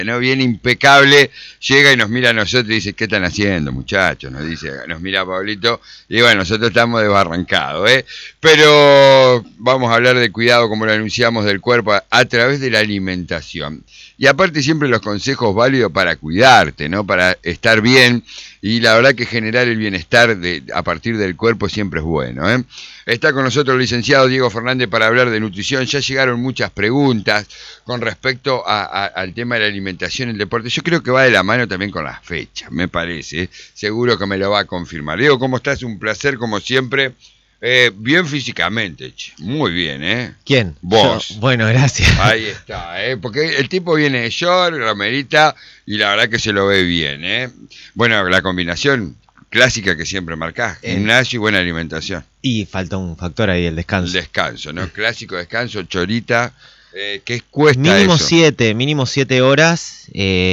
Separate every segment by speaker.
Speaker 1: ¿no? Bien impecable, llega y nos mira a nosotros y dice, ¿qué están haciendo, muchachos? Nos mira Pablito, y bueno, nosotros estamos desbarrancados, ¿eh? Pero vamos a hablar de cuidado, como lo anunciamos, del cuerpo a través de la alimentación. Y aparte siempre los consejos válidos para cuidarte, ¿no? Para estar bien, y la verdad que generar el bienestar a partir del cuerpo siempre es bueno, ¿eh? Está con nosotros el licenciado Diego Fernández para hablar de nutrición. Ya llegaron muchas preguntas con respecto al tema de la alimentación y el deporte. Yo creo que va de la mano también con las fechas, me parece. Seguro que me lo va a confirmar. Diego, ¿cómo estás? Un placer, como siempre. Bien físicamente, muy bien, ¿eh?
Speaker 2: ¿Quién?
Speaker 1: Vos.
Speaker 2: Yo, bueno, gracias.
Speaker 1: Ahí está, ¿eh? Porque el tipo viene de short, ramerita, y la verdad que se lo ve bien, ¿eh? Bueno, la combinación clásica que siempre marcás, gimnasio y buena alimentación.
Speaker 2: Y falta un factor ahí, el descanso.
Speaker 1: El descanso, ¿no? Clásico descanso, chorita, ¿qué cuesta
Speaker 2: mínimo
Speaker 1: eso?
Speaker 2: Mínimo 7 horas.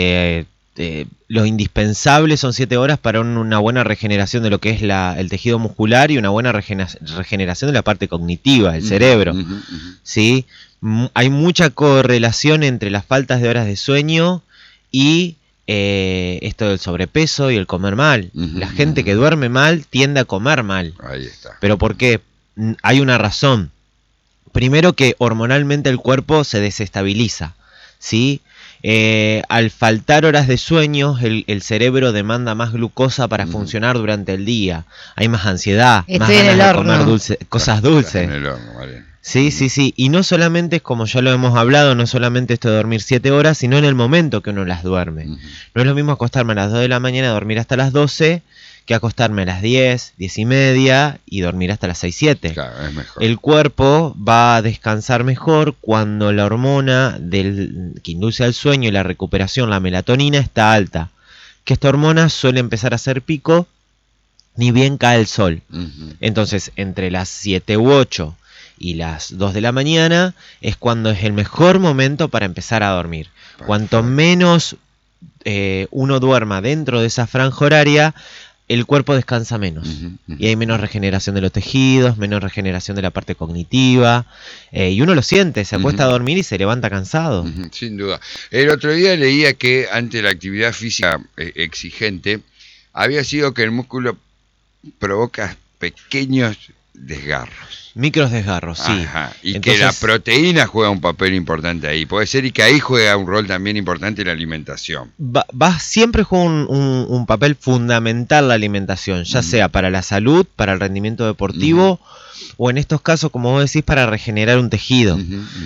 Speaker 2: Lo indispensable son 7 horas para una buena regeneración de lo que es el tejido muscular y una buena regeneración de la parte cognitiva, el cerebro. ¿Sí? Hay mucha correlación entre las faltas de horas de sueño y esto del sobrepeso y el comer mal. La gente que duerme mal tiende a comer mal.
Speaker 1: Ahí está.
Speaker 2: ¿Pero por qué? Hay una razón. Primero, que hormonalmente el cuerpo se desestabiliza, ¿sí? Al faltar horas de sueño, el cerebro demanda más glucosa para funcionar durante el día. Hay más ansiedad, más ganas de comer cosas dulces.
Speaker 1: En el horno, vale.
Speaker 2: Sí. Y no solamente es, como ya lo hemos hablado, no solamente esto de dormir 7 horas, sino en el momento que uno las duerme. No es lo mismo acostarme a las 2 de la mañana, dormir hasta las 12, que acostarme a las 10, 10 y media y dormir hasta las 6, 7.
Speaker 1: Claro, es mejor.
Speaker 2: El cuerpo va a descansar mejor cuando la hormona que induce al sueño y la recuperación, la melatonina, está alta. Que esta hormona suele empezar a hacer pico ni bien cae el sol. Entonces, entre las 7 u 8 y las 2 de la mañana es cuando es el mejor momento para empezar a dormir. Perfecto. Cuanto menos uno duerma dentro de esa franja horaria, el cuerpo descansa menos. Y hay menos regeneración de los tejidos, menos regeneración de la parte cognitiva, y uno lo siente, se acuesta a dormir y se levanta cansado.
Speaker 1: Sin duda. El otro día leía que ante la actividad física exigente, había sido que el músculo provoca pequeños desgarros.
Speaker 2: Micros desgarros, sí.
Speaker 1: Ajá. Y entonces, que la proteína juega un papel importante ahí. Puede ser, y que ahí juega un rol también importante la alimentación.
Speaker 2: Siempre juega un papel fundamental la alimentación, ya sea para la salud, para el rendimiento deportivo, o en estos casos, como vos decís, para regenerar un tejido.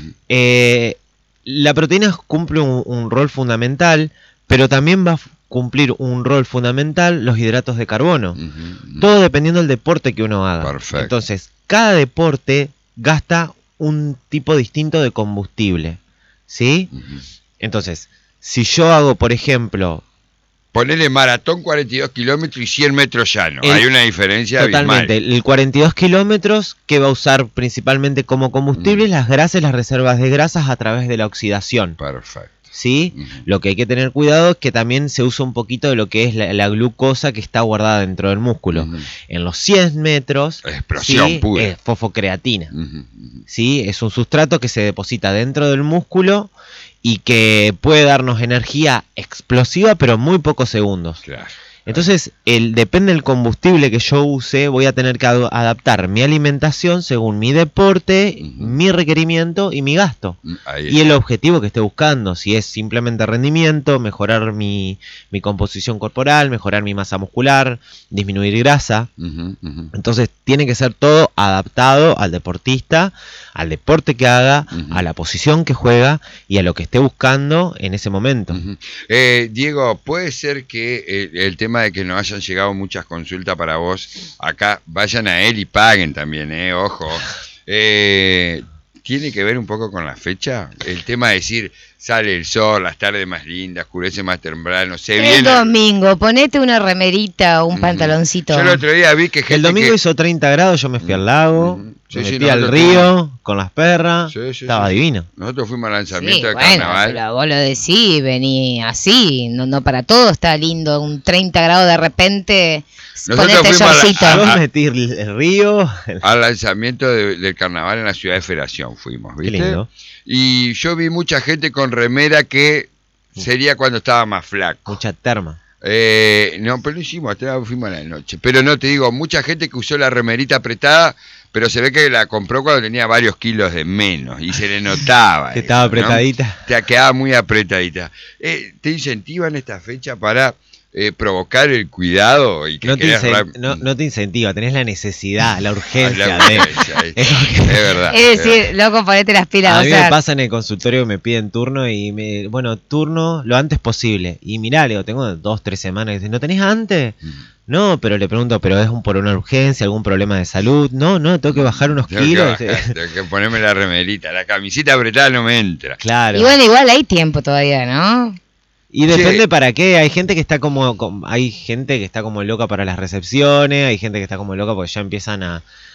Speaker 2: La proteína cumple un rol fundamental, pero también va a cumplir un rol fundamental los hidratos de carbono. Todo dependiendo del deporte que uno haga.
Speaker 1: Perfecto.
Speaker 2: Entonces, cada deporte gasta un tipo distinto de combustible, ¿sí? Entonces, si yo hago, por ejemplo,
Speaker 1: ponele maratón 42 kilómetros y 100 metros llano, hay una diferencia
Speaker 2: totalmente,
Speaker 1: abismal.
Speaker 2: El 42 kilómetros que va a usar principalmente como combustible las grasas, las reservas de grasas a través de la oxidación.
Speaker 1: Perfecto.
Speaker 2: ¿Sí? Lo que hay que tener cuidado es que también se usa un poquito de lo que es la glucosa que está guardada dentro del músculo. En los 100 metros,
Speaker 1: explosión pura.
Speaker 2: Es fosfocreatina. ¿Sí? Es un sustrato que se deposita dentro del músculo y que puede darnos energía explosiva, pero en muy pocos segundos.
Speaker 1: Claro.
Speaker 2: Entonces, depende del combustible que yo use, voy a tener que adaptar mi alimentación según mi deporte, mi requerimiento y mi gasto. Y el objetivo que esté buscando, si es simplemente rendimiento, mejorar mi composición corporal, mejorar mi masa muscular, disminuir grasa. Entonces, tiene que ser todo adaptado al deportista, al deporte que haga, a la posición que juega y a lo que esté buscando en ese momento.
Speaker 1: Diego, ¿puede ser que el tema de que nos hayan llegado muchas consultas para vos acá, vayan a él y paguen también, ojo? ¿Tiene que ver un poco con la fecha? El tema de decir, sale el sol, las tardes más lindas, oscurece más temprano, se viene...
Speaker 3: El domingo, ponete una remerita o un pantaloncito.
Speaker 1: Yo el otro día vi que gente
Speaker 2: el domingo hizo 30 grados, yo me fui al lago, me metí al río con las perras, estaba divino.
Speaker 1: Nosotros fuimos al lanzamiento de carnaval.
Speaker 3: Pero vos lo decís, vení así, no para todo está lindo, un 30 grados de repente...
Speaker 1: Nosotros fuimos
Speaker 2: a metí el río.
Speaker 1: Al lanzamiento del carnaval en la ciudad de Federación fuimos, ¿viste?
Speaker 2: Qué lindo.
Speaker 1: Y yo vi mucha gente con remera que sería cuando estaba más flaco.
Speaker 2: Mucha terma.
Speaker 1: No, pero lo hicimos, fuimos a la noche. Pero no, te digo, mucha gente que usó la remerita apretada, pero se ve que la compró cuando tenía varios kilos de menos y se le notaba.
Speaker 2: Que estaba apretadita.
Speaker 1: ¿No? Te quedaba muy apretadita. ¿Te incentivan esta fecha para provocar el cuidado? Y que
Speaker 2: no te incentiva, tenés la necesidad, la urgencia.
Speaker 1: Es verdad.
Speaker 3: Es decir, loco, ponete las pilas.
Speaker 2: A mí me pasa en el consultorio que me piden turno y turno lo antes posible. Y mirá, le digo, tengo 2-3 semanas. Y dicen, ¿no tenés antes? No, pero le pregunto, ¿pero es por una urgencia, algún problema de salud? No, tengo que bajar unos kilos.
Speaker 1: Tengo que ponerme la remerita, la camisita apretada no me entra.
Speaker 2: Claro.
Speaker 3: Y bueno, igual hay tiempo todavía, ¿no?
Speaker 2: Y depende para qué, hay gente que está como loca para las recepciones, hay gente que está como loca porque ya empiezan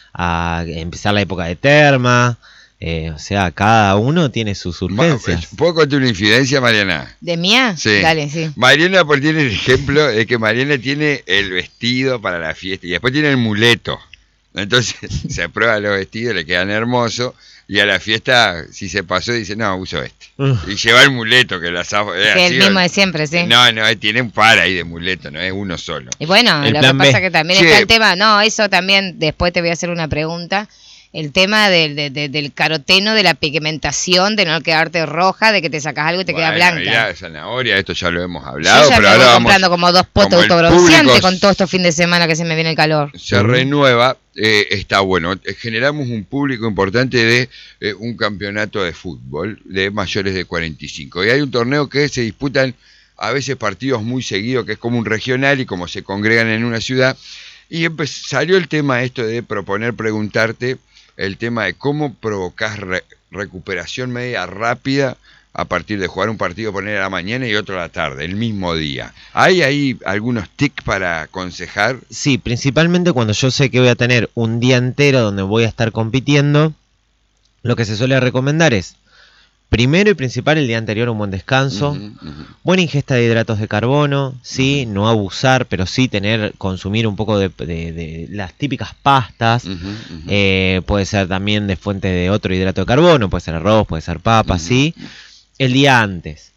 Speaker 2: a empezar la época de terma, o sea, cada uno tiene sus urgencias.
Speaker 1: ¿Puedo contar una infidencia, Mariana?
Speaker 3: ¿De mía?
Speaker 1: Sí.
Speaker 3: Dale, sí.
Speaker 1: Mariana tiene el ejemplo de que Mariana tiene el vestido para la fiesta y después tiene el muleto. Entonces se prueba los vestidos, le quedan hermosos. Y a la fiesta, si se pasó, dice, no, uso este. Y lleva el muleto, que las
Speaker 3: el mismo de siempre, sí.
Speaker 1: No, tiene un par ahí de muleto, no es uno solo.
Speaker 3: Y bueno, lo que pasa es que también está el tema, eso también, después te voy a hacer una pregunta, el tema del caroteno, de la pigmentación, de no quedarte roja, de que te sacas algo y te queda blanca.
Speaker 1: Mirá, zanahoria, esto ya lo hemos hablado.
Speaker 3: Yo ya
Speaker 1: pero
Speaker 3: te
Speaker 1: ahora
Speaker 3: voy comprando como 2 potes autobronceantes con todo estos fin de semana que se me viene el calor.
Speaker 1: Se renueva, está bueno. Generamos un público importante de un campeonato de fútbol de mayores de 45. Y hay un torneo que se disputan a veces partidos muy seguidos, que es como un regional y como se congregan en una ciudad. Y salió el tema esto de preguntarte el tema de cómo provocás recuperación media rápida a partir de jugar un partido, poner a la mañana y otro a la tarde, el mismo día. ¿Hay ahí algunos tics para aconsejar?
Speaker 2: Sí, principalmente cuando yo sé que voy a tener un día entero donde voy a estar compitiendo, lo que se suele recomendar es, primero y principal, el día anterior un buen descanso, buena ingesta de hidratos de carbono, sí, no abusar, pero sí consumir un poco de las típicas pastas, puede ser también de fuente de otro hidrato de carbono, puede ser arroz, puede ser papa, sí, el día antes.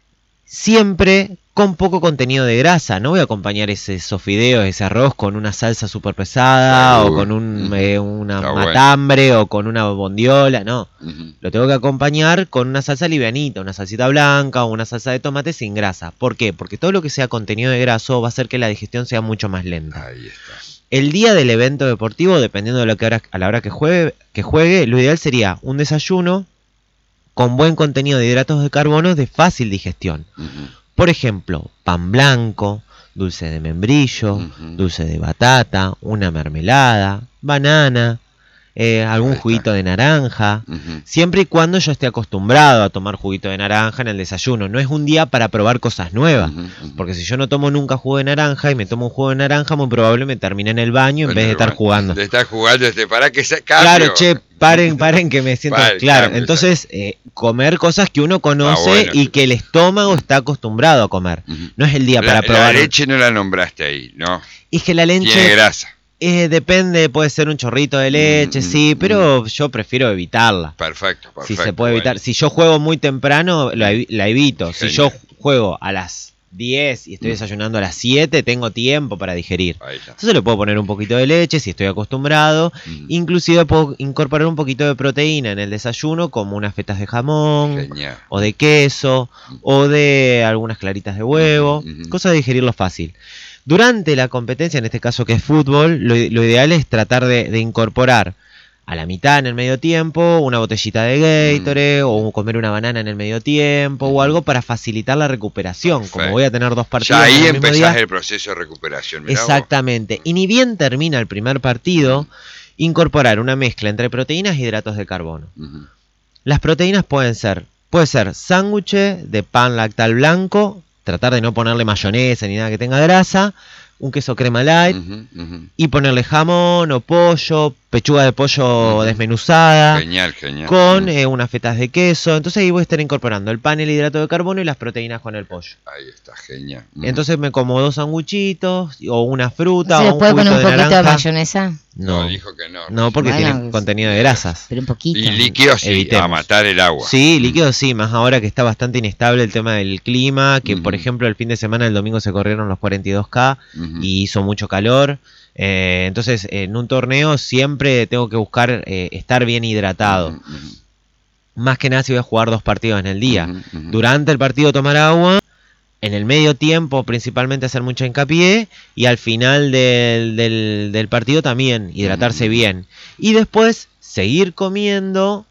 Speaker 2: Siempre con poco contenido de grasa, no voy a acompañar esos fideos, ese arroz con una salsa súper pesada o con una matambre o con una bondiola, no. Lo tengo que acompañar con una salsa livianita, una salsita blanca o una salsa de tomate sin grasa. ¿Por qué? Porque todo lo que sea contenido de graso va a hacer que la digestión sea mucho más lenta.
Speaker 1: Ahí está.
Speaker 2: El día del evento deportivo, dependiendo de a la hora que juegue, lo ideal sería un desayuno con buen contenido de hidratos de carbono de fácil digestión. Por ejemplo, pan blanco, dulce de membrillo, dulce de batata, una mermelada, banana, algún juguito de naranja, siempre y cuando yo esté acostumbrado a tomar juguito de naranja en el desayuno. No es un día para probar cosas nuevas, porque si yo no tomo nunca jugo de naranja y me tomo un jugo de naranja, muy probable me termine en el baño en vez de estar jugando.
Speaker 1: De estar jugando, para que se cambie.
Speaker 2: Claro, che, paren que me siento... Claro, cambio, entonces comer cosas que uno conoce y que el estómago está acostumbrado a comer. No es el día para probar.
Speaker 1: La leche no la nombraste ahí, ¿no?
Speaker 2: Y es que la leche...
Speaker 1: Tiene grasa.
Speaker 2: Depende, puede ser un chorrito de leche, sí, pero yo prefiero evitarla.
Speaker 1: Perfecto.
Speaker 2: Si se puede evitar. Si yo juego muy temprano, la evito. Si yo juego a las 10 y estoy desayunando a las 7, tengo tiempo para digerir. Entonces le puedo poner un poquito de leche si estoy acostumbrado. Inclusive puedo incorporar un poquito de proteína en el desayuno, como unas fetas de jamón, o de queso, o de algunas claritas de huevo. Cosa de digerirlo fácil. Durante la competencia, en este caso que es fútbol, lo ideal es tratar de incorporar a la mitad en el medio tiempo una botellita de Gatorade o comer una banana en el medio tiempo o algo para facilitar la recuperación. Perfecto. Como voy a tener 2 partidos
Speaker 1: ya ahí empezás el proceso de recuperación.
Speaker 2: Exactamente. Y ni bien termina el primer partido, incorporar una mezcla entre proteínas e hidratos de carbono. Las proteínas puede ser sándwiches de pan lactal blanco, tratar de no ponerle mayonesa ni nada que tenga grasa, un queso crema light y ponerle jamón o pollo, pechuga de pollo desmenuzada,
Speaker 1: Genial.
Speaker 2: con unas fetas de queso. Entonces ahí voy a estar incorporando el pan, el hidrato de carbono y las proteínas con el pollo.
Speaker 1: Ahí está, genial.
Speaker 2: Entonces me como 2 sanguchitos o una fruta
Speaker 3: ¿Se
Speaker 2: o
Speaker 3: le
Speaker 2: un
Speaker 3: puede
Speaker 2: juguito
Speaker 3: poner un
Speaker 2: de
Speaker 3: poquito de
Speaker 2: naranja.
Speaker 3: mayonesa?
Speaker 1: No, dijo que no.
Speaker 2: No, porque
Speaker 3: Bueno,
Speaker 2: tiene contenido de grasas.
Speaker 3: Pero un poquito.
Speaker 1: Y líquidos, sí,
Speaker 2: Evitemos.
Speaker 1: a matar el agua.
Speaker 2: Sí, líquidos sí, más ahora que está bastante inestable el tema del clima, que por ejemplo el fin de semana, el domingo se corrieron los 42K y hizo mucho calor. Entonces en un torneo siempre tengo que buscar estar bien hidratado. Más que nada si voy a jugar 2 partidos en el día. Durante el partido tomar agua, en el medio tiempo principalmente hacer mucho hincapié y al final del partido también hidratarse bien. Y después seguir comiendo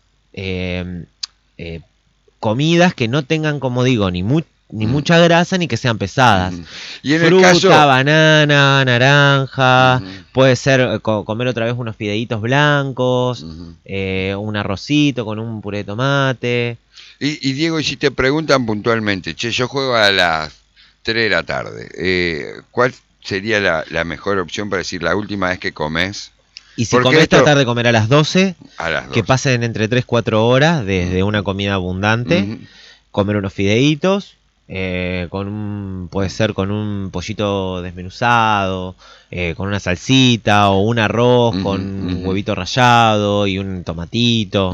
Speaker 2: comidas que no tengan, como digo, ni mucha grasa ni que sean pesadas.
Speaker 1: Y en
Speaker 2: Fruta,
Speaker 1: el caso,
Speaker 2: banana, naranja, puede ser comer otra vez unos fideitos blancos, un arrocito con un puré de tomate.
Speaker 1: y Diego, y si te preguntan puntualmente, che, yo juego a las 3 de la tarde, ¿cuál sería la mejor opción para decir la última vez que comes?
Speaker 2: Y si
Speaker 1: Porque
Speaker 2: comés,
Speaker 1: esto-
Speaker 2: tratar de comer a las 12,
Speaker 1: A las 2.
Speaker 2: que pasen entre 3-4 horas desde una comida abundante, comer unos fideitos, puede ser con un pollito desmenuzado, con una salsita o un arroz con un huevito rallado y un tomatito.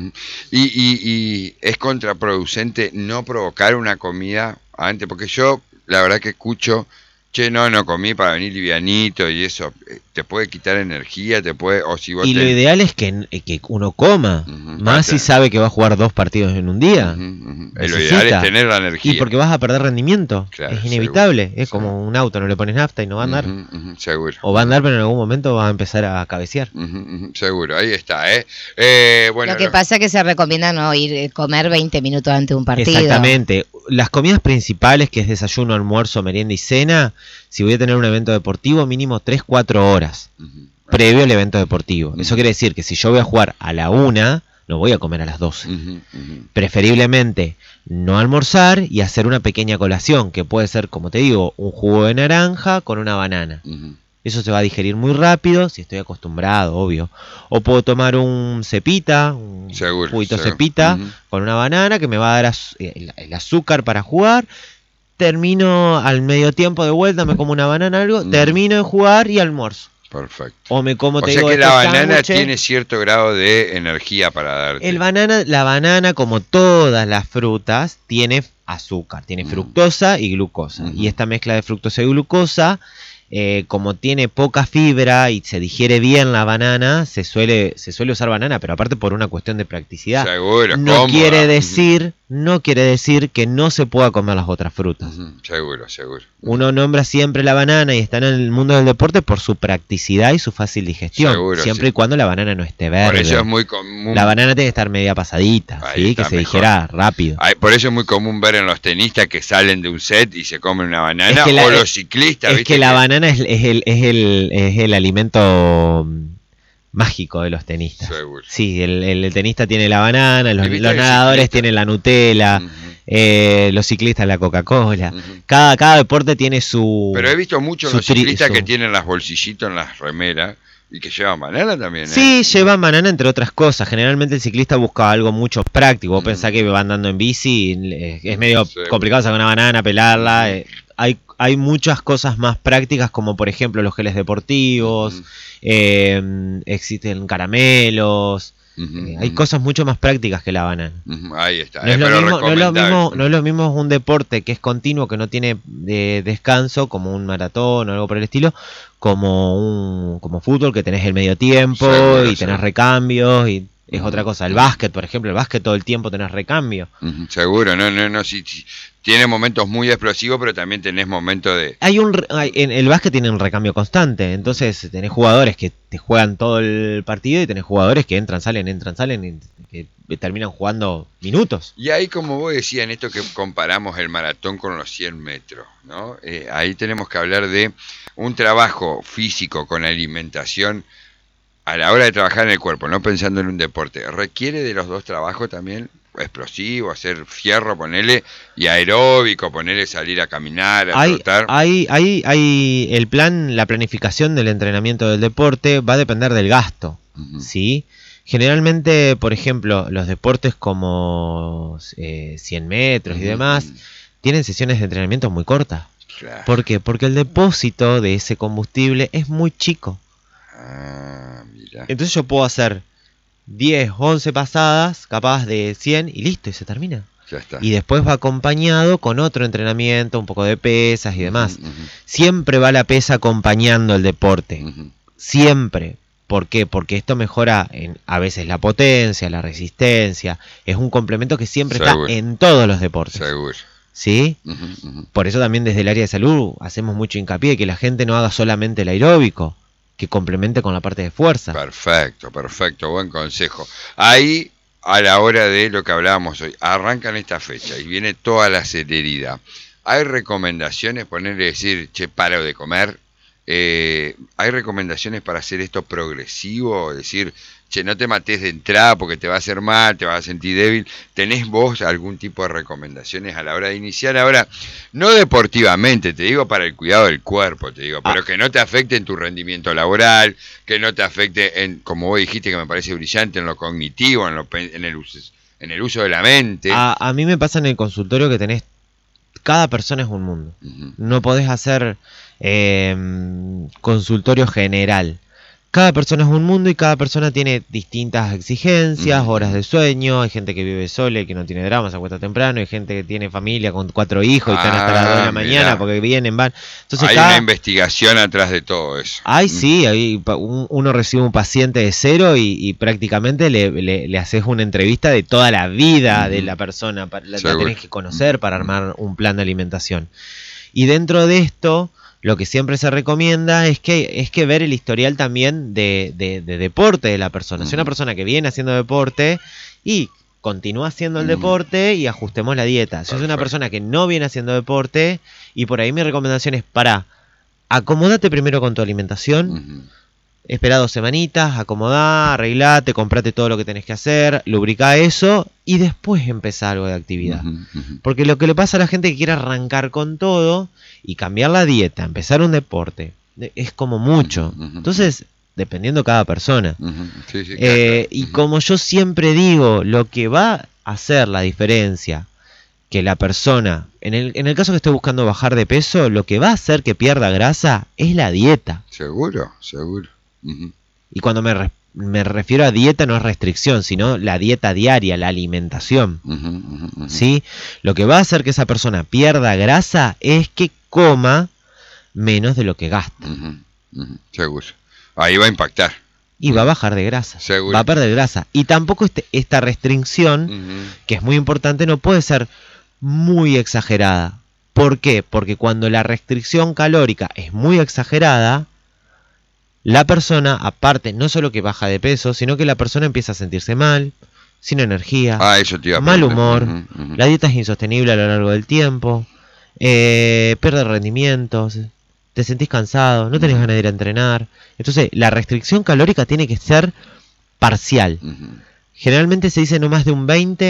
Speaker 1: Y es contraproducente no provocar una comida antes, porque yo la verdad que escucho, che, no comí para venir livianito y eso, te puede quitar energía, o si vos
Speaker 2: Y lo ideal es que uno coma, más si sabe que va a jugar 2 partidos en un día.
Speaker 1: Lo ideal es tener la energía.
Speaker 2: Y porque vas a perder rendimiento,
Speaker 1: Claro,
Speaker 2: es inevitable,
Speaker 1: seguro,
Speaker 2: es como un auto, no le pones nafta y no va a andar.
Speaker 1: Seguro.
Speaker 2: O va a andar, pero en algún momento va a empezar a cabecear.
Speaker 1: Seguro, ahí está, bueno,
Speaker 3: Lo que pasa es que se recomienda no comer 20 minutos antes de un partido.
Speaker 2: Exactamente. Las comidas principales, que es desayuno, almuerzo, merienda y cena, si voy a tener un evento deportivo, mínimo 3-4 horas previo al evento deportivo. Eso quiere decir que si yo voy a jugar a la 1, no voy a comer a las 12. Preferiblemente no almorzar y hacer una pequeña colación, que puede ser, como te digo, un jugo de naranja con una banana. Eso se va a digerir muy rápido, si estoy acostumbrado, obvio. O puedo tomar un cepita, un juguito cepita con una banana que me va a dar el azúcar para jugar. Termino al medio tiempo de vuelta, me como una banana, algo, termino de jugar y almuerzo.
Speaker 1: Perfecto.
Speaker 2: O me como,
Speaker 1: o sea que la banana tiene cierto grado de energía para darte.
Speaker 2: La banana, como todas las frutas, tiene azúcar, tiene fructosa y glucosa. Y esta mezcla de fructosa y glucosa, como tiene poca fibra y se digiere bien la banana, se suele usar banana, pero aparte por una cuestión de practicidad.
Speaker 1: Seguro,
Speaker 2: no quiere decir que no se pueda comer las otras frutas.
Speaker 1: Seguro.
Speaker 2: Uno nombra siempre la banana y está en el mundo del deporte por su practicidad y su fácil digestión.
Speaker 1: Seguro,
Speaker 2: siempre y cuando la banana no esté verde.
Speaker 1: Por eso es muy común.
Speaker 2: La banana tiene que estar media pasadita, ¿sí? Que se digiera rápido.
Speaker 1: Por eso es muy común ver en los tenistas que salen de un set y se comen una banana, o los ciclistas.
Speaker 2: Es que la banana es el alimento mágico de los tenistas.
Speaker 1: Seguro.
Speaker 2: Sí, el tenista tiene la banana, los nadadores tienen la Nutella, los ciclistas la Coca-Cola. Cada deporte tiene su...
Speaker 1: Pero he visto muchos los ciclistas que tienen las bolsillitos en las remeras y que llevan banana también.
Speaker 2: Sí, llevan banana entre otras cosas. Generalmente el ciclista busca algo mucho práctico. Vos pensás que va andando en bici, es medio complicado sacar una banana, pelarla. Hay muchas cosas más prácticas, como por ejemplo los geles deportivos, existen caramelos, hay cosas mucho más prácticas que la banana.
Speaker 1: Ahí está.
Speaker 2: No es lo mismo un deporte que es continuo, que no tiene descanso, como un maratón o algo por el estilo, como fútbol, que tenés el medio tiempo y tenés recambios y... Es otra cosa. El básquet, por ejemplo, todo el tiempo tenés recambio.
Speaker 1: Seguro, no, sí, tiene momentos muy explosivos, pero también tenés momentos de...
Speaker 2: En el básquet tiene un recambio constante, entonces tenés jugadores que te juegan todo el partido y tenés jugadores que entran, salen y que terminan jugando minutos.
Speaker 1: Y ahí, como vos decías, en esto que comparamos el maratón con los 100 metros, ¿no? Ahí tenemos que hablar de un trabajo físico con alimentación a la hora de trabajar en el cuerpo, no pensando en un deporte. ¿Requiere de los dos trabajos también? Explosivo, hacer fierro, ponerle, y aeróbico, ponerle salir a caminar, a trotar.
Speaker 2: La planificación del entrenamiento del deporte va a depender del gasto. ¿sí? Generalmente, por ejemplo, los deportes como 100 metros y demás, tienen sesiones de entrenamiento muy cortas.
Speaker 1: Claro.
Speaker 2: ¿Por qué? Porque el depósito de ese combustible es muy chico.
Speaker 1: Mira.
Speaker 2: Entonces yo puedo hacer 10, 11 pasadas, capaz de 100 y listo, y se termina.
Speaker 1: Ya está.
Speaker 2: Y después va acompañado con otro entrenamiento, un poco de pesas y demás. Siempre va la pesa acompañando el deporte. Siempre. ¿Por qué? Porque esto mejora a veces la potencia, la resistencia. Es un complemento que siempre
Speaker 1: Seguro.
Speaker 2: está en todos los deportes.
Speaker 1: Seguro.
Speaker 2: ¿Sí? Por eso también desde el área de salud hacemos mucho hincapié que la gente no haga solamente el aeróbico, que complemente con la parte de fuerza.
Speaker 1: Perfecto, perfecto, buen consejo. Ahí, a la hora de lo que hablábamos hoy, arrancan esta fecha y viene toda la celeridad. ¿Hay recomendaciones, ponerle decir, che, paro de comer? ¿Hay recomendaciones para hacer esto progresivo? Decir, che, no te mates de entrada porque te va a hacer mal, te vas a sentir débil. ¿Tenés vos algún tipo de recomendaciones a la hora de iniciar? Ahora, no deportivamente, te digo para el cuidado del cuerpo, te digo, pero que no te afecte en tu rendimiento laboral, que no te afecte en, como vos dijiste, que me parece brillante, en lo cognitivo, en el uso de la mente.
Speaker 2: A mí me pasa en el consultorio que tenés, cada persona es un mundo. No podés hacer consultorio general. Cada persona es un mundo y cada persona tiene distintas exigencias, horas de sueño. Hay gente que vive sola y que no tiene drama, se acuesta temprano. Hay gente que tiene familia con 4 hijos y están hasta las 2 de la mañana porque vienen, van. Entonces,
Speaker 1: hay una investigación atrás de todo eso.
Speaker 2: Sí, uno recibe un paciente de cero y prácticamente le haces una entrevista de toda la vida de la persona. La tenés que conocer para armar un plan de alimentación. Y dentro de esto, lo que siempre se recomienda es que ver el historial también de deporte de la persona. Si una persona que viene haciendo deporte y continúa haciendo el deporte y ajustemos la dieta. Si es una persona que no viene haciendo deporte, y por ahí mi recomendación es acomódate primero con tu alimentación. Espera 2 semanitas, acomodá, arreglate, comprate todo lo que tenés que hacer, lubricá eso y después empezá algo de actividad. Porque lo que le pasa a la gente que quiere arrancar con todo y cambiar la dieta, empezar un deporte, es como mucho. Entonces, dependiendo cada persona. Claro. Y como yo siempre digo, lo que va a hacer la diferencia, que la persona, en el caso que esté buscando bajar de peso, lo que va a hacer que pierda grasa es la dieta.
Speaker 1: Seguro, seguro.
Speaker 2: Y cuando me refiero a dieta no es restricción, sino la dieta diaria, la alimentación. ¿Sí? Lo que va a hacer que esa persona pierda grasa es que coma menos de lo que gasta.
Speaker 1: Seguro. Ahí va a impactar.
Speaker 2: Y va a bajar de grasa.
Speaker 1: Seguro.
Speaker 2: Va a perder grasa. Y tampoco esta restricción, que es muy importante, no puede ser muy exagerada. ¿Por qué? Porque cuando la restricción calórica es muy exagerada, la persona, aparte, no solo que baja de peso, sino que la persona empieza a sentirse mal, sin energía,
Speaker 1: eso te iba a
Speaker 2: mal humor, la dieta es insostenible a lo largo del tiempo, pierde rendimientos, te sentís cansado, no tenés ganas de ir a entrenar. Entonces, la restricción calórica tiene que ser parcial. Generalmente se dice no más de un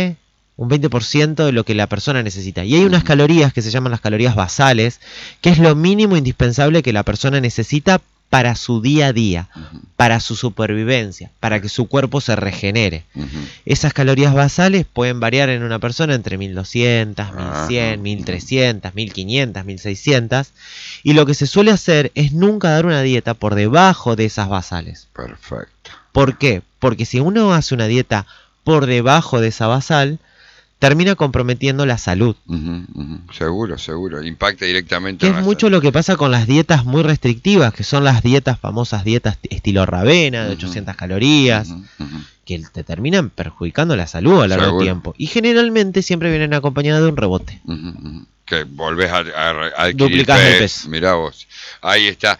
Speaker 2: 20% de lo que la persona necesita. Y hay unas calorías que se llaman las calorías basales, que es lo mínimo indispensable que la persona necesita para su día a día, para su supervivencia, para que su cuerpo se regenere. Esas calorías basales pueden variar en una persona entre 1200, 1100, 1300, 1500, 1600, y lo que se suele hacer es nunca dar una dieta por debajo de esas basales.
Speaker 1: Perfecto.
Speaker 2: ¿Por qué? Porque si uno hace una dieta por debajo de esa basal, termina comprometiendo la salud.
Speaker 1: Seguro, seguro. Impacta directamente.
Speaker 2: Que es mucho lo que pasa con las dietas muy restrictivas, que son las famosas dietas estilo Ravena, de 800 calorías, que te terminan perjudicando la salud a lo largo del tiempo. Y generalmente siempre vienen acompañadas de un rebote.
Speaker 1: Que volvés a adquirir
Speaker 2: duplicás el peso.
Speaker 1: Mirá vos. Ahí está.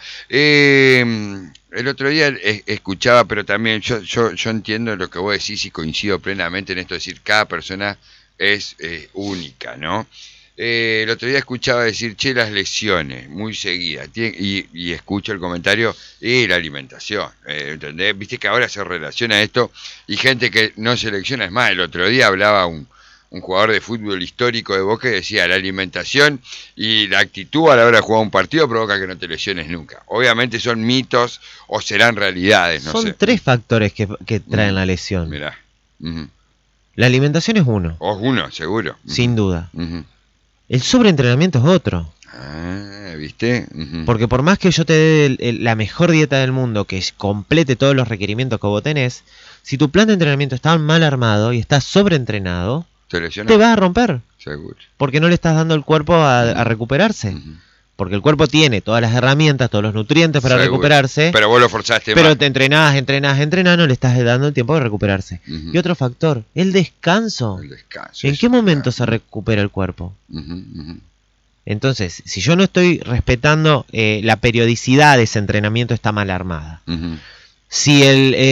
Speaker 1: El otro día escuchaba, pero también yo entiendo lo que vos decís y coincido plenamente en esto de decir, cada persona es única, ¿no? El otro día escuchaba decir, che, las lesiones, muy seguidas, y escucho el comentario, la alimentación, ¿entendés? Viste que ahora se relaciona esto, y gente que no selecciona, es más, el otro día hablaba un un jugador de fútbol histórico de Boca, que decía, la alimentación y la actitud a la hora de jugar un partido provoca que no te lesiones nunca. Obviamente son mitos o serán realidades, no sé.
Speaker 2: Son 3 factores que traen la lesión.
Speaker 1: Mirá.
Speaker 2: La alimentación es uno.
Speaker 1: O uno, seguro.
Speaker 2: Sin duda. El sobreentrenamiento es otro.
Speaker 1: ¿Viste?
Speaker 2: Porque por más que yo te dé la mejor dieta del mundo, que complete todos los requerimientos que vos tenés, si tu plan de entrenamiento está mal armado y estás sobreentrenado, te vas a romper.
Speaker 1: Seguro.
Speaker 2: Porque no le estás dando al cuerpo a recuperarse. Porque el cuerpo tiene todas las herramientas, todos los nutrientes para recuperarse.
Speaker 1: Pero vos lo forzaste
Speaker 2: Pero
Speaker 1: mal.
Speaker 2: te entrenás, no le estás dando el tiempo de recuperarse. Y otro factor, el descanso. ¿En qué momento se recupera el cuerpo? Entonces, si yo no estoy respetando la periodicidad de ese entrenamiento, está mal armada. Si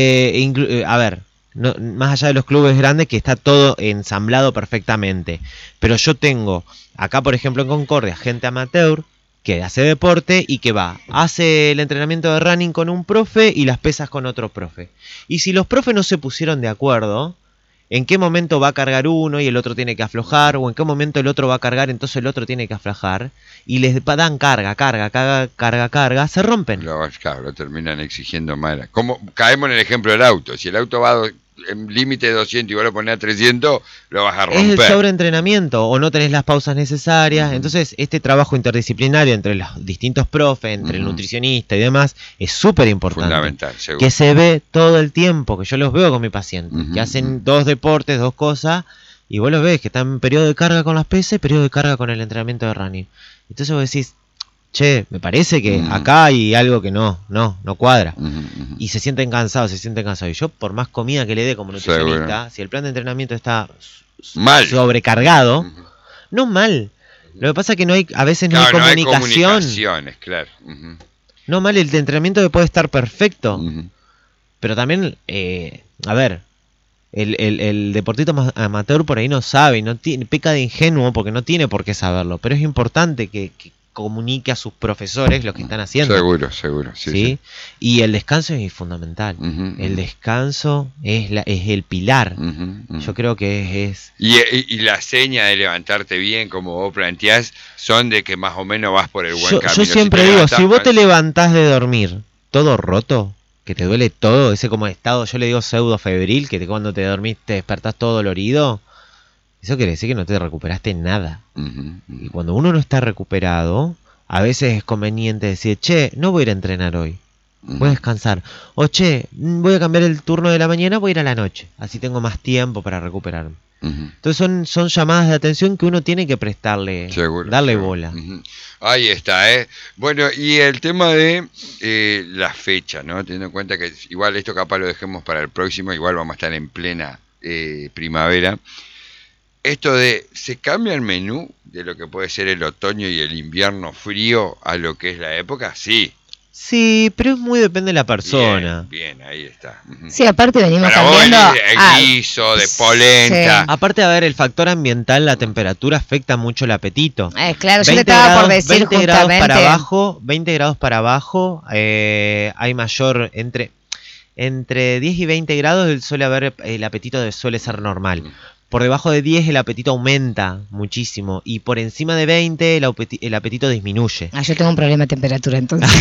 Speaker 2: más allá de los clubes grandes, que está todo ensamblado perfectamente, pero yo tengo acá, por ejemplo, en Concordia, gente amateur que hace deporte y que hace el entrenamiento de running con un profe y las pesas con otro profe. Y si los profes no se pusieron de acuerdo, ¿en qué momento va a cargar uno y el otro tiene que aflojar? ¿O en qué momento el otro va a cargar, entonces el otro tiene que aflojar? Y les dan carga, se rompen.
Speaker 1: Lo terminan exigiendo mal. Como caemos en el ejemplo del auto. Si el auto va en límite de 200 y vos lo ponés a 300, lo vas a romper.
Speaker 2: Es el sobreentrenamiento o no tenés las pausas necesarias. Entonces, este trabajo interdisciplinario entre los distintos profes, entre el nutricionista y demás, es súper importante.
Speaker 1: Fundamental, seguro.
Speaker 2: Que se ve todo el tiempo, que yo los veo con mi paciente, que hacen 2 deportes, 2 cosas, y vos los ves que están en periodo de carga con las pesas y periodo de carga con el entrenamiento de running. Entonces vos decís, che, me parece que acá hay algo que no cuadra. Y se sienten cansados. Y yo, por más comida que le dé como nutricionista, si el plan de entrenamiento está sobrecargado, no mal. Lo que pasa es que a veces no hay comunicación.
Speaker 1: No hay comunicaciones, claro.
Speaker 2: No mal, el entrenamiento puede estar perfecto. Pero también, el deportista amateur por ahí no sabe, peca de ingenuo porque no tiene por qué saberlo. Pero es importante que comunique a sus profesores lo que están haciendo.
Speaker 1: Seguro, sí.
Speaker 2: Y el descanso es fundamental. El descanso es el pilar. Yo creo que es...
Speaker 1: Y la seña de levantarte bien, como vos planteás, son de que más o menos vas por el buen camino.
Speaker 2: Yo siempre digo, si vos te levantás de dormir todo roto, que te duele todo, ese como estado, yo le digo pseudo febril, que cuando te dormís te despertás todo dolorido, eso quiere decir que no te recuperaste nada. Y cuando uno no está recuperado, a veces es conveniente decir, che, no voy a ir a entrenar hoy, voy a descansar. O che, voy a cambiar el turno de la mañana, voy a ir a la noche, así tengo más tiempo para recuperarme. Entonces son llamadas de atención que uno tiene que prestarle, darle bola.
Speaker 1: Ahí está, Bueno, y el tema de la fecha, ¿no? Teniendo en cuenta que igual esto capaz lo dejemos para el próximo, igual vamos a estar en plena primavera. Esto ¿se cambia el menú de lo que puede ser el otoño y el invierno frío a lo que es la época? Sí.
Speaker 2: Sí, pero muy depende de la persona.
Speaker 1: Bien, ahí está.
Speaker 3: Sí, aparte venimos cambiando...
Speaker 1: de guiso, de polenta.
Speaker 2: Sí. Aparte, el factor ambiental, la temperatura afecta mucho el apetito.
Speaker 3: Claro, yo te estaba por decir
Speaker 2: 20
Speaker 3: justamente...
Speaker 2: grados 20 grados para abajo, hay mayor... Entre 10 y 20 grados suele haber... El apetito suele ser normal. Por debajo de 10 el apetito aumenta muchísimo. Y por encima de 20 el apetito disminuye.
Speaker 3: Yo tengo un problema de temperatura entonces.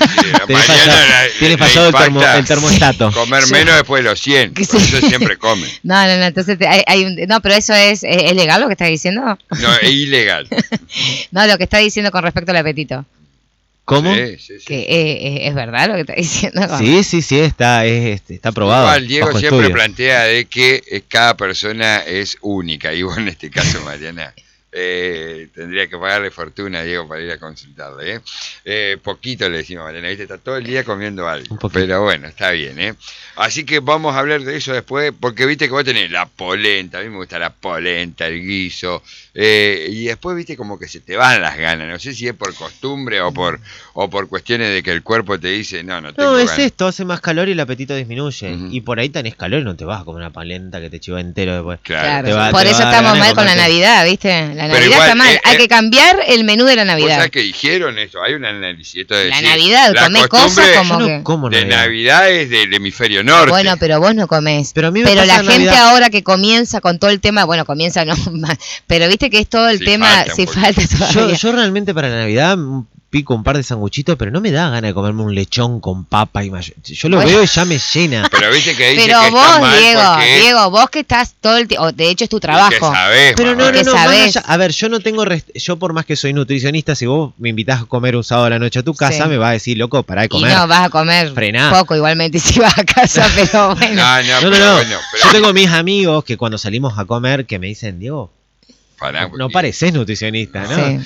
Speaker 2: Tiene fallado el termostato.
Speaker 1: Comer menos después de los 100. Por eso siempre come.
Speaker 3: No, entonces pero eso es legal lo que estás diciendo.
Speaker 1: No, es ilegal.
Speaker 3: No, lo que está diciendo con respecto al apetito.
Speaker 2: ¿Cómo?
Speaker 1: Sí.
Speaker 3: Que es verdad lo que está diciendo.
Speaker 2: Sí, está probado.
Speaker 1: Igual Diego siempre plantea de que cada persona es única. Y vos en este caso, Mariana, tendría que pagarle fortuna a Diego para ir a consultarle. Poquito le decimos a Mariana, ¿viste? Está todo el día comiendo algo. Pero bueno, está bien. Así que vamos a hablar de eso después, porque viste que vos tenés la polenta, a mí me gusta la polenta, el guiso, y después viste como que se te van las ganas, no sé si es por costumbre o por cuestiones de que el cuerpo te dice, no tengo ganas.
Speaker 2: Es esto, hace más calor y el apetito disminuye, y por ahí tenés calor y no te vas a comer una polenta que te chiva entero después.
Speaker 3: Claro. Por eso estamos mal con la Navidad, viste, la La
Speaker 1: Pero
Speaker 3: Navidad
Speaker 1: igual,
Speaker 3: está mal. Hay que cambiar el menú de la
Speaker 1: ¿Vos
Speaker 3: Navidad.
Speaker 1: sabés que dijeron eso? Hay un análisis. Esto de
Speaker 3: La
Speaker 1: decir,
Speaker 3: Navidad,
Speaker 1: la
Speaker 3: comés
Speaker 1: costumbre
Speaker 3: cosas como
Speaker 2: Yo
Speaker 3: que...
Speaker 2: no como
Speaker 1: de
Speaker 2: Navidad.
Speaker 1: Navidad es del hemisferio norte.
Speaker 3: Bueno, pero vos no comés.
Speaker 2: Pero a mí me
Speaker 3: Pero
Speaker 2: pasa
Speaker 3: la
Speaker 2: en
Speaker 3: gente
Speaker 2: Navidad.
Speaker 3: ahora que comienza con todo el tema, bueno, comienza no, pero viste que es todo el
Speaker 1: Sí,
Speaker 3: tema,
Speaker 1: falta un
Speaker 3: si
Speaker 1: poquito.
Speaker 3: falta todavía.
Speaker 2: Yo realmente para la Navidad pico un par de sanguchitos, pero no me da ganas de comerme un lechón con papa y mayonesa. Yo lo
Speaker 3: Bueno.
Speaker 2: veo y ya me llena.
Speaker 1: Pero viste que dice
Speaker 3: Pero
Speaker 1: que
Speaker 3: vos,
Speaker 1: está mal porque
Speaker 3: Diego, vos que estás todo el tiempo, de hecho es tu
Speaker 1: y que
Speaker 3: trabajo.
Speaker 1: sabés,
Speaker 2: Pero
Speaker 1: mamá.
Speaker 2: no,
Speaker 3: Que
Speaker 2: más
Speaker 3: sabés.
Speaker 2: allá- a ver, yo no tengo yo por más que soy nutricionista, si vos me invitás a comer un sábado a la noche a tu casa,
Speaker 3: Sí.
Speaker 2: me vas a decir, loco, pará de
Speaker 3: Y
Speaker 2: comer.
Speaker 3: no, vas a comer
Speaker 2: Frená.
Speaker 3: poco igualmente si vas a casa, pero bueno.
Speaker 2: No,
Speaker 1: pero
Speaker 2: no.
Speaker 1: bueno, pero
Speaker 2: Yo tengo mis amigos que cuando salimos a comer que me dicen, Diego,
Speaker 1: pará,
Speaker 2: no pareces nutricionista, ¿no?
Speaker 3: Sí.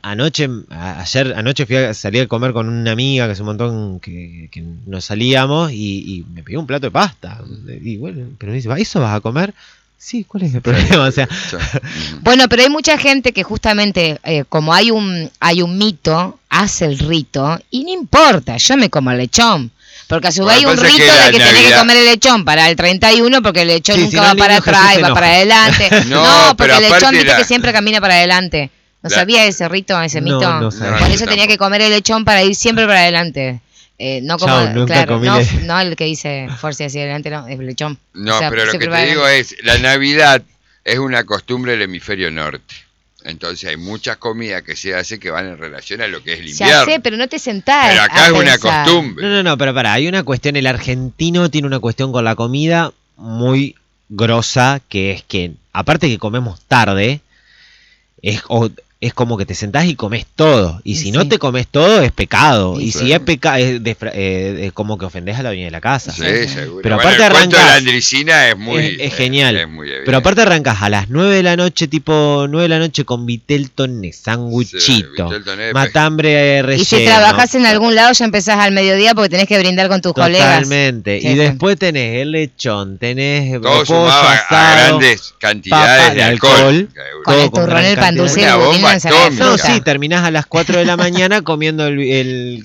Speaker 2: Anoche salí a comer con una amiga que hace un montón que nos salíamos y me pidió un plato de pasta. Y bueno, pero me dice, ¿eso vas a comer? Sí, ¿cuál es el problema? O sea,
Speaker 3: Bueno, pero hay mucha gente que justamente, como hay un mito, hace el rito y no importa, yo me como el lechón. Porque a su vez hay
Speaker 1: Bueno,
Speaker 3: un
Speaker 1: pasa
Speaker 3: rito
Speaker 1: que la
Speaker 3: de que tenés que
Speaker 1: Navidad-
Speaker 3: comer el lechón para el 31 porque el lechón
Speaker 2: Sí,
Speaker 3: nunca
Speaker 2: si no,
Speaker 3: va
Speaker 2: el
Speaker 3: para
Speaker 2: niño Jesús
Speaker 3: atrás
Speaker 2: se
Speaker 3: y va
Speaker 2: enoja.
Speaker 3: para adelante.
Speaker 1: No,
Speaker 3: No, porque
Speaker 1: pero
Speaker 3: el lechón
Speaker 1: aparte
Speaker 3: viste
Speaker 1: la-
Speaker 3: que siempre camina para adelante. ¿No
Speaker 1: La-
Speaker 3: sabía ese rito, ese
Speaker 2: No,
Speaker 3: mito?
Speaker 2: no sabía.
Speaker 3: Por
Speaker 1: yo
Speaker 3: eso tenía
Speaker 1: tampoco.
Speaker 3: que comer el lechón para ir siempre para adelante. No como,
Speaker 2: Chau, nunca
Speaker 3: claro,
Speaker 2: comí
Speaker 3: no,
Speaker 2: le-
Speaker 3: no el que dice fuerza hacia adelante, no, es el lechón.
Speaker 1: No,
Speaker 3: O sea,
Speaker 1: pero lo que
Speaker 3: siempre
Speaker 1: te
Speaker 3: para
Speaker 1: digo
Speaker 3: adelante.
Speaker 1: es, la Navidad es una costumbre del hemisferio norte. Entonces hay muchas comidas que se hacen que van en relación a lo que es el
Speaker 3: Se
Speaker 1: invierno.
Speaker 3: hace, pero no te sentás.
Speaker 1: Pero
Speaker 3: a
Speaker 1: acá es una
Speaker 3: pensar.
Speaker 1: costumbre.
Speaker 2: no, pero pará, hay una cuestión, el argentino tiene una cuestión con la comida muy grosa, que es que, aparte que comemos tarde, es como que te sentás y comes todo. Y si
Speaker 3: Sí.
Speaker 2: no te comes todo, es pecado.
Speaker 3: Sí,
Speaker 2: Y
Speaker 1: sí.
Speaker 2: si es pecado, es como que ofendés a la dueña de la casa.
Speaker 1: Sí,
Speaker 3: Sí.
Speaker 1: seguro.
Speaker 2: Pero
Speaker 1: Bueno,
Speaker 2: aparte
Speaker 1: el cuento de la
Speaker 2: arrancás-
Speaker 1: Andricina es muy...
Speaker 2: Es genial.
Speaker 1: es muy evidente.
Speaker 2: Pero aparte arrancas a las 9 de la noche, tipo 9 de la noche con viteltoné, sanguchito,
Speaker 1: Viteltoné,
Speaker 2: matambre relleno.
Speaker 3: Y si trabajás en algún lado ya empezás al mediodía porque tenés que brindar con tus colegas.
Speaker 2: Totalmente.
Speaker 3: Sí,
Speaker 2: Y
Speaker 3: sí.
Speaker 2: después tenés el lechón, tenés
Speaker 1: todo
Speaker 2: pollo
Speaker 1: sumado a
Speaker 2: asado.
Speaker 1: grandes cantidades
Speaker 2: papa
Speaker 1: de
Speaker 2: de
Speaker 1: alcohol.
Speaker 2: alcohol.
Speaker 1: Seguro.
Speaker 3: Con
Speaker 2: todo
Speaker 3: el
Speaker 2: con
Speaker 3: turrón,
Speaker 2: gran
Speaker 3: el pan
Speaker 2: cantidad.
Speaker 3: dulce,
Speaker 1: Una
Speaker 3: el budín,
Speaker 1: bomba
Speaker 3: la ensalada de
Speaker 1: atómica.
Speaker 2: No,
Speaker 3: fruta.
Speaker 2: sí, terminás a las 4 de la mañana comiendo el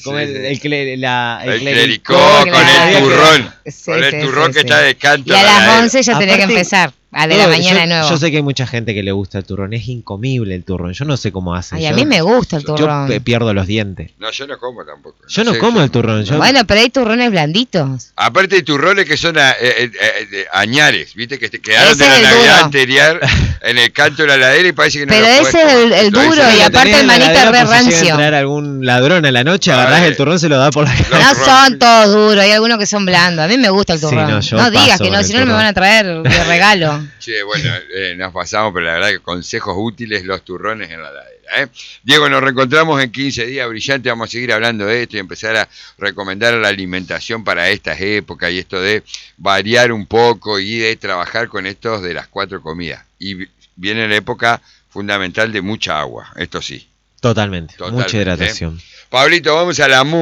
Speaker 1: Clericó
Speaker 3: con
Speaker 1: con
Speaker 3: el
Speaker 1: el turrón.
Speaker 3: Sí,
Speaker 1: Con el
Speaker 3: sí,
Speaker 1: turrón
Speaker 3: sí,
Speaker 1: que
Speaker 3: sí.
Speaker 1: está de canto.
Speaker 3: Y a
Speaker 1: en la
Speaker 3: las
Speaker 1: heladera.
Speaker 3: 11 ya tenés que
Speaker 2: Aparte-
Speaker 3: empezar. A de la mañana de nuevo.
Speaker 2: Yo sé que hay mucha gente que le gusta el turrón, es incomible el turrón, yo no sé cómo hacen.
Speaker 3: Ay, a
Speaker 2: yo-
Speaker 3: mí me gusta el
Speaker 1: yo
Speaker 3: turrón.
Speaker 2: Pierdo los dientes.
Speaker 1: No, yo no como tampoco.
Speaker 2: Yo no
Speaker 1: sé,
Speaker 2: como el turrón, yo-
Speaker 3: Bueno, pero hay turrones blanditos.
Speaker 1: Aparte hay turrones que son añares, viste, que te quedaron
Speaker 3: Ese
Speaker 1: de la
Speaker 3: es el
Speaker 1: Navidad
Speaker 3: duro.
Speaker 1: anterior en el canto de la heladera y parece que no
Speaker 3: Pero
Speaker 1: lo
Speaker 3: ese
Speaker 1: podés
Speaker 3: es
Speaker 1: comer.
Speaker 3: el
Speaker 1: Entonces,
Speaker 3: duro
Speaker 1: eso
Speaker 3: y
Speaker 1: lo
Speaker 3: aparte
Speaker 1: tenés
Speaker 3: el
Speaker 1: en la
Speaker 3: manito
Speaker 1: heladera.
Speaker 3: re
Speaker 2: por si llega a
Speaker 3: rancio.
Speaker 2: entrar algún ladrón a la noche, agarrás
Speaker 1: Vale.
Speaker 2: el turrón, se lo da por la
Speaker 1: Los
Speaker 3: No
Speaker 1: turrones.
Speaker 3: son todos duros, hay algunos que son blandos. A mí me gusta el
Speaker 2: Sí,
Speaker 3: turrón.
Speaker 2: no, yo
Speaker 3: no digas
Speaker 2: paso
Speaker 3: que no,
Speaker 2: con
Speaker 3: si
Speaker 2: el
Speaker 3: no me
Speaker 2: turrón.
Speaker 3: van a traer de regalo.
Speaker 1: Che, bueno, nos pasamos, pero la verdad que consejos útiles los turrones en la heladera. ¿eh? Diego, nos reencontramos en 15 días, brillante, vamos a seguir hablando de esto y empezar a recomendar la alimentación para estas épocas y esto de variar un poco y de trabajar con estos de las 4 comidas. Y viene la época fundamental de mucha agua, esto sí.
Speaker 2: Totalmente,
Speaker 1: Totalmente,
Speaker 2: mucha hidratación.
Speaker 1: Pablito, vamos a la